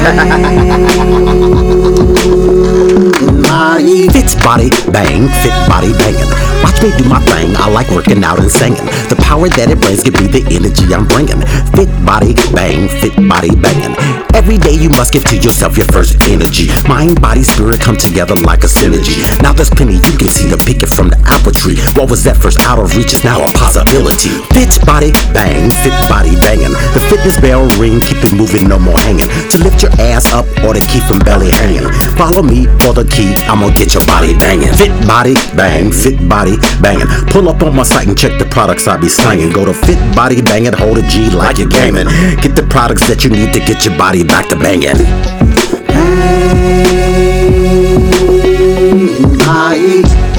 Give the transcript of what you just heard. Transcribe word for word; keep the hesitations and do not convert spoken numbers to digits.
Fits body bang, fit body banging. Watch me do my thing, I like working out and singing. The power that it brings give me the energy I'm bringing. Fit body bang, fit body banging. Every day you must give to yourself your first energy. Mind, body, spirit come together like a synergy. Now there's plenty you can see to pick it from the apple tree. What was that first out of reach is now a possibility. Fit body bang, fit body banging. The fitness bell ring, keep it moving, no more hanging. To lift your ass up or to keep from belly hanging. Follow me for the key, I'ma get your body banging. Fit body bang, fit body banging. Pull up on my site and check the products I be slanging. Go to Fit Body Banging, hold a G like you're gaming. Get the products that you need to get your body back to banging. Hey,